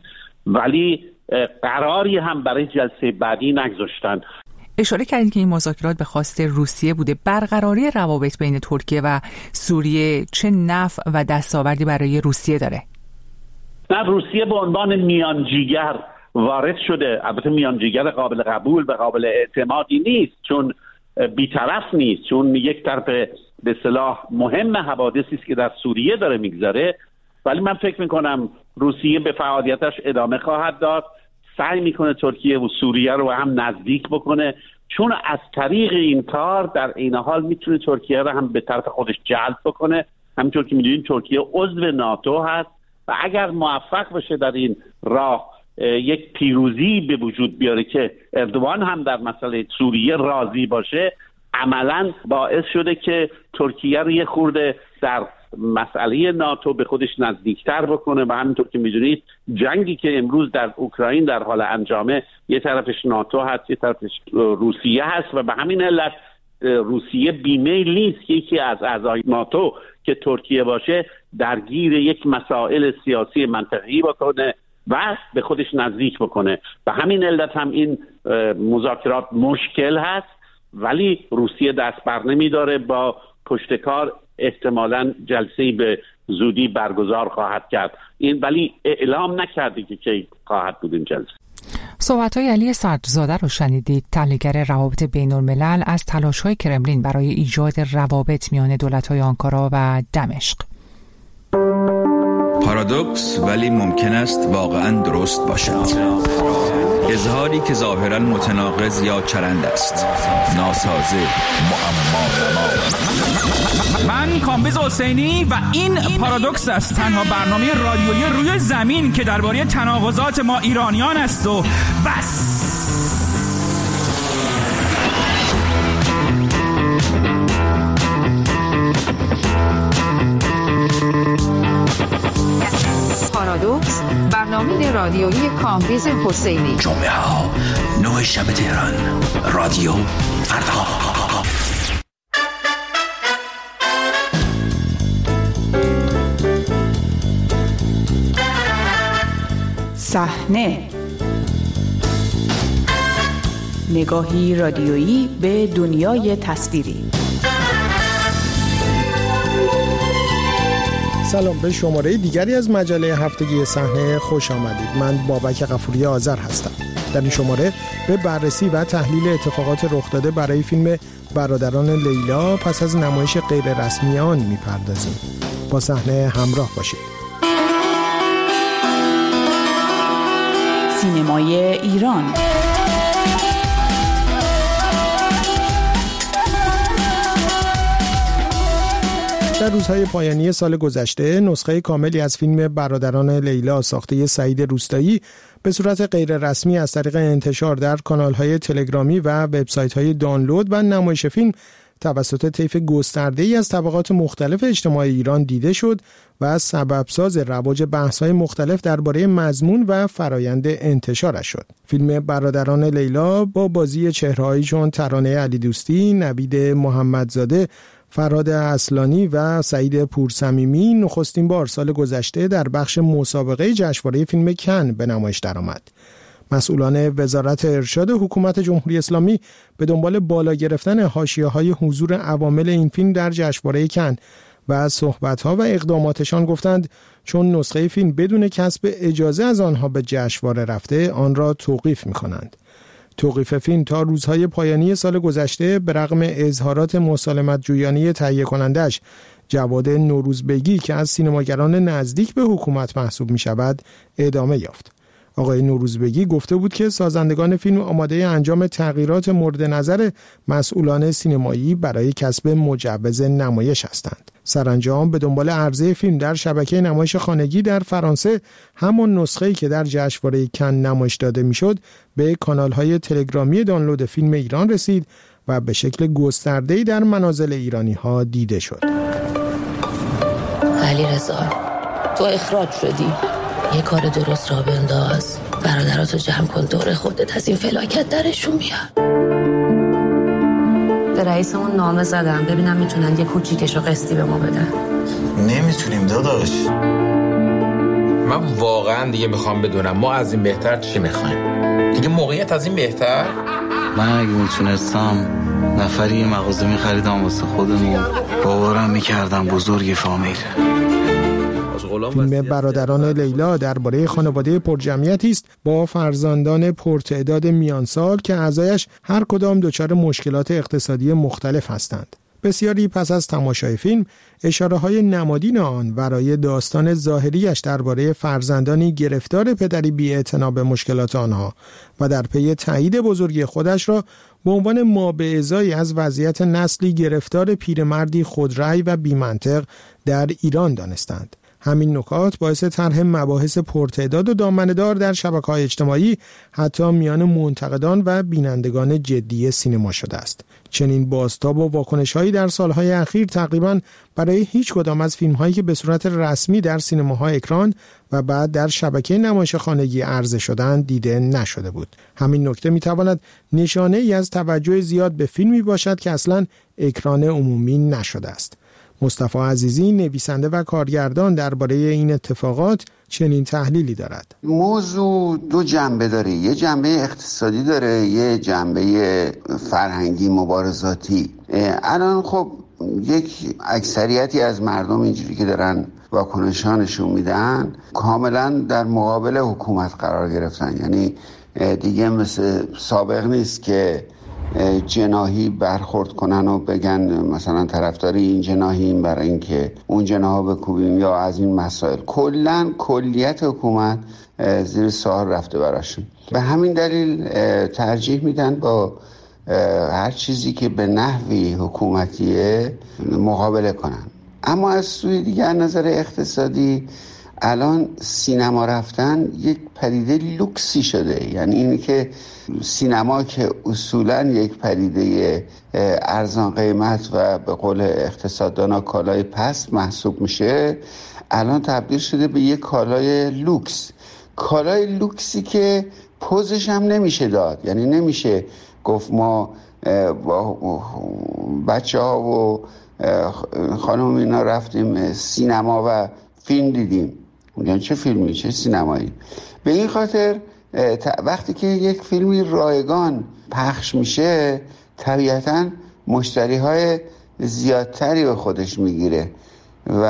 ولی قراری هم برای جلسه بعدی نگذاشتن. اشاره کردید که این مذاکرات به خواست روسیه بوده. برقراری روابط بین ترکیه و سوریه چه نفع و دستاوردی برای روسیه داره؟ نه، روسیه به عنوان میانجیگر وارد شده. البته میانجیگر قابل قبول و قابل اعتمادی نیست، چون بی‌طرف نیست، چون یک طرف به اصطلاح مهم حوادثی است که در سوریه داره میگذره. ولی من فکر میکنم روسیه به فعالیتش ادامه خواهد داد، سعی میکنه ترکیه و سوریه رو هم نزدیک بکنه، چون از طریق این کار در این حال میتونه ترکیه رو هم به طرف خودش جلب بکنه. همینطور که میدونید ترکیه عضو ناتو هست و اگر موفق بشه در این راه یک پیروزی به وجود بیاره که اردوغان هم در مسئله سوریه راضی باشه، عملاً باعث شده که ترکیه رو یه خورده در مسئله ناتو به خودش نزدیکتر بکنه و همینطور که میدونید جنگی که امروز در اوکراین در حال انجامه یه طرفش ناتو هست یه طرفش روسیه هست و به همین علت روسیه بیمیل نیست که یکی از اعضای ناتو که ترکیه باشه درگیر یک مسائل سیاسی منطقی بکنه و به خودش نزدیک بکنه. به همین علت هم این مذاکرات مشکل هست، ولی روسیه دست بر نمی‌داره، با پشتکار احتمالاً جلسه‌ای به زودی برگزار خواهد کرد. این ولی اعلام نکرده که کی خواهد بود این جلسه. صحبت‌های علی صدرزاده رو شنیدید، تحلیلگر روابط بین‌الملل، از تلاش‌های کرملین برای ایجاد روابط میان دولت‌های آنکارا و دمشق. پارادوکس ولی ممکن است واقعاً درست باشد. اظهاری که ظاهراً متناقض یا چرند است، ناسازه، معما. من کامبیز حسینی و این پارادوکس است، تنها برنامه رادیویی روی زمین که درباره تناقضات ما ایرانیان است و بس. پارادوکس، برنامه رادیویی کامبیز حسینی. جمعه ها نه شب تهران، رادیو فردا. صحنه، نگاهی رادیویی به دنیای تصویری. سلام، به شماره دیگری از مجله هفتگی صحنه خوش آمدید. من بابک غفوری آذر هستم. در این شماره به بررسی و تحلیل اتفاقات رخ داده برای فیلم برادران لیلا پس از نمایش غیر رسمی آن میپردازیم. با صحنه همراه باشید. سینمای ایران. در روزهای پایانی سال گذشته نسخه کاملی از فیلم برادران لیلا ساخته سعید روستایی به صورت غیر رسمی از طریق انتشار در کانال‌های تلگرامی و وبسایت‌های دانلود و نمایش فیلم توسط طیف گسترده‌ای از طبقات مختلف اجتماع ایران دیده شد و سببساز رواج بحث‌های مختلف درباره مضمون و فرایند انتشارش شد. فیلم برادران لیلا با بازی چهره‌هایی چون ترانه علی دوستی، نوید محمدزاده، فرهاد اصلانی و سعید پورصمیمی نخستین بار سال گذشته در بخش مسابقه جشنواره فیلم کن به نمایش درآمد. مسئولان وزارت ارشاد حکومت جمهوری اسلامی به دنبال بالا گرفتن حاشیه‌های حضور عوامل این فیلم در جشنواره کن و صحبت‌ها و اقداماتشان گفتند چون نسخه فیلم بدون کسب اجازه از آنها به جشنواره رفته، آن را توقیف می‌کنند. توقیف فیلم تا روزهای پایانی سال گذشته به رغم اظهارات مسالمت جویانه تهیه کنندش جواد نوروزبگی که از سینماگران نزدیک به حکومت محسوب می شود ادامه یافت. آقای نوروزبگی گفته بود که سازندگان فیلم آماده انجام تغییرات مورد نظر مسئولان سینمایی برای کسب مجوز نمایش هستند. سرانجام به دنبال عرضه فیلم در شبکه نمایش خانگی در فرانسه، همون نسخه‌ای که در جشنواره کن نمایش داده میشد به کانال‌های تلگرامی دانلود فیلم ایران رسید و به شکل گسترده‌ای در منازل ایرانی‌ها دیده شد. علیرضا، تو اخراج شدی. یه کار درست را بنداز، برادراتو جمع کن دور خودت، از این فلاکت درشون میاد. به رئیسمون نامه زدم ببینم میتونن یه کوچیکشو قسطی به ما بدن. نمیتونیم داداش. من واقعا دیگه میخوام بدونم ما از این بهتر چی میخوایم؟ دیگه موقعیت از این بهتر؟ من اگه میتونستم نفری یه مغازه میخریدم واسه خودمون، باورم میکردم بزرگ فامیل. فیلم برادران لیلا درباره خانواده پرجمعیتی است با فرزندان پرتعداد میانسال که اعضایش هر کدام دچار مشکلات اقتصادی مختلف هستند. بسیاری پس از تماشای فیلم اشاره‌های نمادین آن برای داستان ظاهریش درباره فرزندانی گرفتار پدری بی‌اعتنا به مشکلات آنها و در پی تایید بزرگی خودش را به عنوان مابعضایی از وضعیت نسلی گرفتار پیرمردی خودرأی و بی‌منطق در ایران دانستند. همین نکات باعث طرح مباحث پرتعداد و دامنه‌دار در شبکه‌های اجتماعی حتی میان منتقدان و بینندگان جدی سینما شده است. چنین بازتاب و واکنش‌هایی در سالهای اخیر تقریباً برای هیچ کدام از فیلم‌هایی که به صورت رسمی در سینماها اکران و بعد در شبکه نمایش خانگی عرضه شدند دیده نشده بود. همین نکته می‌تواند نشانه‌ای از توجه زیاد به فیلمی باشد که اصلاً اکران عمومی نشده است. مصطفی عزیزی نویسنده و کارگردان درباره این اتفاقات چنین تحلیلی دارد. موضوع دو جنبه داره، یه جنبه اقتصادی داره، یه جنبه فرهنگی مبارزاتی. الان خب یک اکثریتی از مردم اینجوری که دارن واکنشانشون میدن کاملا در مقابل حکومت قرار گرفتن، یعنی دیگه مثل سابق نیست که جناحی برخورد کنن و بگن مثلا طرفدار این جناحیم برای اینکه اون جناحا بکوبیم یا از این مسائل. کلا کلیت حکومت زیر سوال رفته براشون. به همین دلیل ترجیح میدن با هر چیزی که به نحوی حکومتیه مقابله کنن. اما از سوی دیگر نظر اقتصادی الان سینما رفتن یک پدیده لوکسی شده، یعنی این که سینما که اصولا یک پدیده ارزان قیمت و به قول اقتصاددانا کالای پست محسوب میشه، الان تبدیل شده به یک کالای لوکس. کالای لوکسی که پوزش هم نمیشه داد، یعنی نمیشه گفت ما با بچه ها و خانم اینا رفتیم سینما و فیلم دیدیم. میگن چه فیلمی چه سینمایی؟ به این خاطر وقتی که یک فیلمی رایگان پخش میشه طبیعتاً مشتری های زیادتری به خودش میگیره و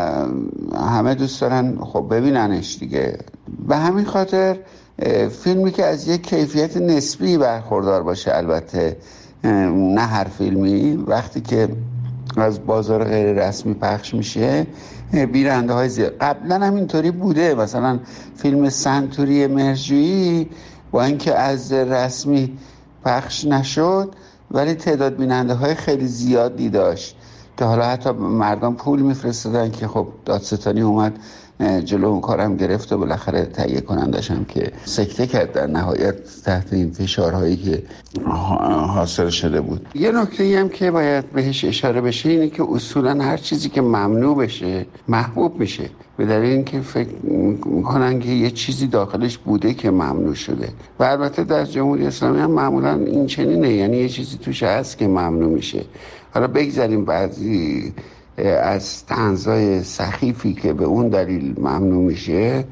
همه دوست دارن خب ببیننش دیگه. به همین خاطر فیلمی که از یک کیفیت نسبی برخوردار باشه، البته نه هر فیلمی، وقتی که از بازار غیر رسمی پخش میشه بیننده های زیاد. قبلا هم اینطوری بوده، مثلا فیلم سنتوری مهرجویی با اینکه از رسمی پخش نشد ولی تعداد بیننده های خیلی زیادی داشت که حالا حتی مردم پول میفرستادن که خب دادستانی اومد جلو اون کارم گرفت و بالاخره تهیه کنندشم که سکته کرد در نهایت تحت این فشارهایی که حاصل شده بود. یه نکته‌ای هم که باید بهش اشاره بشه اینه که اصولا هر چیزی که ممنوع بشه محبوب میشه، به دلیل اینکه فکر میکنن که یه چیزی داخلش بوده که ممنوع شده و البته در جمهوری اسلامی هم معمولا این چنینه، یعنی یه چیزی توش هست که ممنوع میشه. حالا بگذاریم بعضی از طنزهای سخیفی که به اون دلیل ممنوع میشه،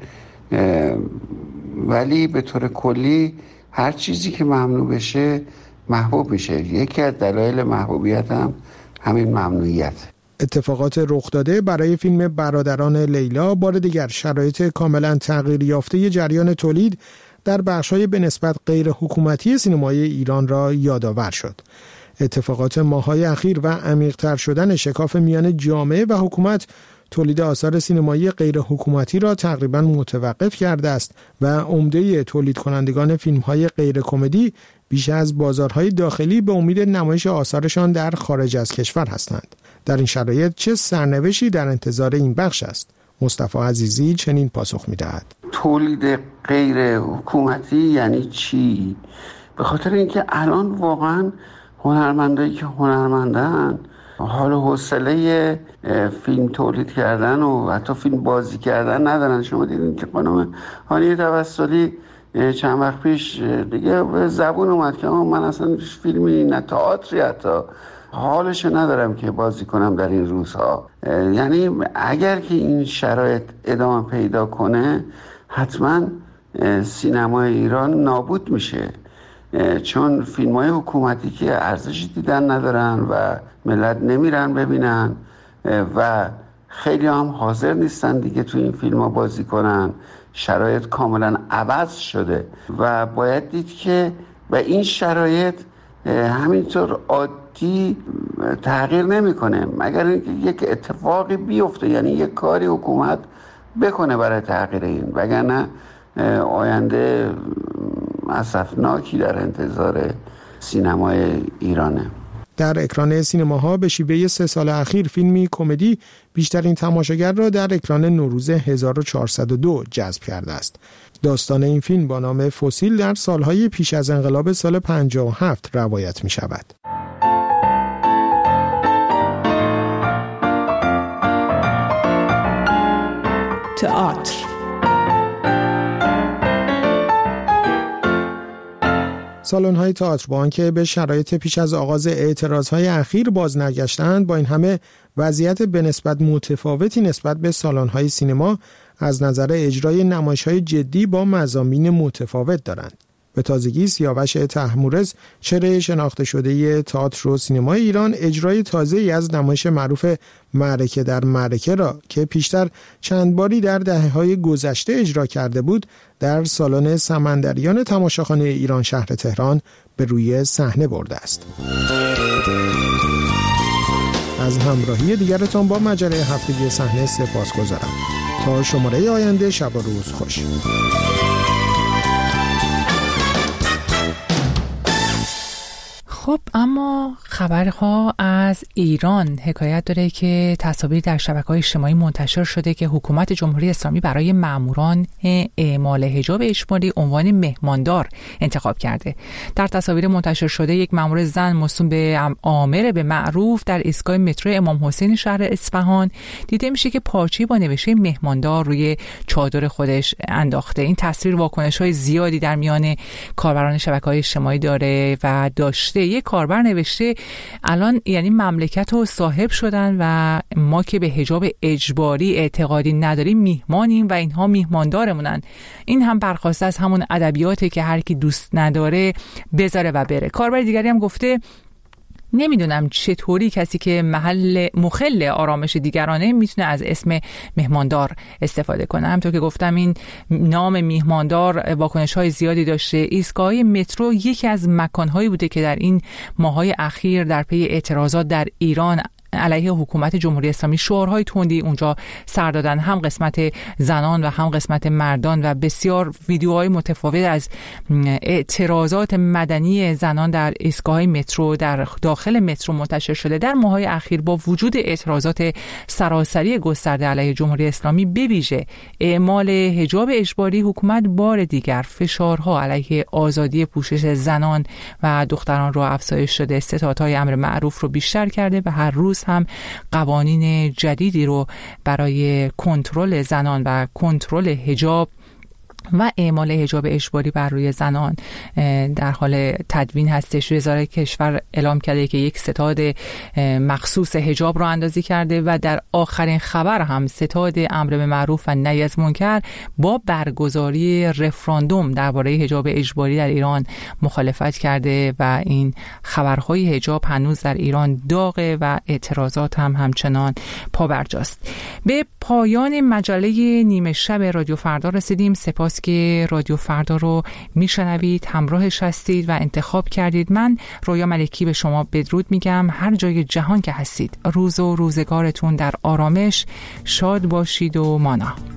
ولی به طور کلی هر چیزی که ممنوع بشه محبوب میشه. یکی از دلایل محبوبیت هم همین ممنوعیت. اتفاقات رخ داده برای فیلم برادران لیلا بار دیگر شرایط کاملا تغییر یافته جریان تولید در بخش‌های به نسبت غیر حکومتی سینمای ایران را یادآور شد. اتفاقات ماه‌های اخیر و عمیق‌تر شدن شکاف میان جامعه و حکومت تولید آثار سینمایی غیر حکومتی را تقریباً متوقف کرده است و عمده تولید کنندگان فیلم‌های غیر کمدی بیش از بازارهای داخلی به امید نمایش آثارشان در خارج از کشور هستند. در این شرایط چه سرنوشتی در انتظار این بخش است؟ مصطفی عزیزی چنین پاسخ می‌دهد: تولید غیر حکومتی یعنی چی؟ به خاطر اینکه الان واقعاً هنرمندایی که هنرمندن حال و حوصله فیلم تولید کردن و حتی فیلم بازی کردن ندارن. شما دیدین که خانم هانیه توسلی چند وقت پیش دیگه به زبون اومد که من اصلا فیلمی نه تئاتری حتی حالش ندارم که بازی کنم در این روزها. یعنی اگر که این شرایط ادامه پیدا کنه حتما سینمای ایران نابود میشه، چون فیلم‌های حکومتی که ارزشی دیدن ندارن و ملت نمیرن ببینن و خیلی هم حاضر نیستن دیگه تو این فیلم‌ها بازی کنن. شرایط کاملا عوض شده و باید دید که به این شرایط همینطور عادی تغییر نمیکنه مگر اینکه یک اتفاقی بیفته، یعنی یک کاری حکومت بکنه برای تغییر این، وگرنه آینده اسفناکی در انتظار سینمای ایرانه. در اکران سینماها به شیوه سه سال اخیر فیلمی کمدی بیشترین تماشاگر را در اکران نوروز هزار و چهارصد و دو جذب کرده است. داستان این فیلم با نام فسیل در سالهای پیش از انقلاب سال پنجاه و هفت روایت می شود. تئاتر. سالن‌های تئاتر با آنکه به شرایط پیش از آغاز اعتراض‌های اخیر باز نگشتند، با این همه وضعیت به نسبت متفاوتی نسبت به سالن‌های سینما از نظر اجرای نمایش‌های جدی با مضامین متفاوت دارند. به تازگی سیاوش طهمورز، چهره شناخته شده تئاتر و سینمای ایران، اجرای تازه‌ای از نمایش معروف معرکه در معرکه را که پیشتر چند باری در دهه‌های گذشته اجرا کرده بود، در سالن سمندریان تماشاخانه ایران شهر تهران به روی صحنه برده است. از همراهی دیگرتان با مجله هفتگی صحنه سپاسگزارم. تا شماره آینده، شب و روز خوش. خب اما خبرها از ایران حکایت داره که تصاویر در شبکه‌های اجتماعی منتشر شده که حکومت جمهوری اسلامی برای ماموران اعمال حجاب اجباری عنوان مهماندار انتخاب کرده. در تصاویر منتشر شده یک مأمور زن موسوم به عامر به معروف در ایستگاه مترو امام حسین شهر اصفهان دیده میشه که پارچه‌ای با نوشته مهماندار روی چادر خودش انداخته. این تصویر واکنش‌های زیادی در میان کاربران شبکه‌های اجتماعی داره و داشته. یک کاربر نوشته الان یعنی مملکت رو صاحب شدن و ما که به حجاب اجباری اعتقادی نداریم میهمانیم و اینها میهماندارمونن. این هم برخواسته از همون ادبیاته که هر کی دوست نداره بذاره و بره. کاربر دیگری هم گفته نمیدونم چطوری کسی که محل مخل آرامش دیگرانه میتونه از اسم مهماندار استفاده کنه. همونطور که گفتم این نام مهماندار واکنش‌های زیادی داشته. ایستگاه مترو یکی از مکان‌هایی بوده که در این ماه‌های اخیر در پی اعتراضات در ایران علیه حکومت جمهوری اسلامی شعارهای تندی اونجا سر دادن، هم قسمت زنان و هم قسمت مردان، و بسیار ویدیوهای متفاوت از اعتراضات مدنی زنان در ایستگاه مترو در داخل مترو منتشر شده. در ماه‌های اخیر با وجود اعتراضات سراسری گسترده علیه جمهوری اسلامی به ویژه اعمال حجاب اجباری، حکومت بار دیگر فشارها علیه آزادی پوشش زنان و دختران را افزایش داده، ستادهای امر معروف رو بیشتر کرده و هر روز هم قوانین جدیدی رو برای کنترل زنان و کنترل حجاب و اعمال حجاب اجباری بر روی زنان در حال تدوین هستش. وزارت کشور اعلام کرده که یک ستاد مخصوص حجاب را اندازی کرده و در آخرین خبر هم ستاد امر به معروف و نهی از منکر با برگزاری رفراندوم درباره حجاب اجباری در ایران مخالفت کرده و این خبرهای حجاب هنوز در ایران داغه و اعتراضات هم همچنان پابرجاست. به پایان مجله نیمه شب رادیو فردا رسیدیم. سپاس که رادیو فردا رو میشنوید، همراهش هستید و انتخاب کردید. من رویا ملکی به شما بدرود میگم. هر جای جهان که هستید روز و روزگارتون در آرامش، شاد باشید و مانا.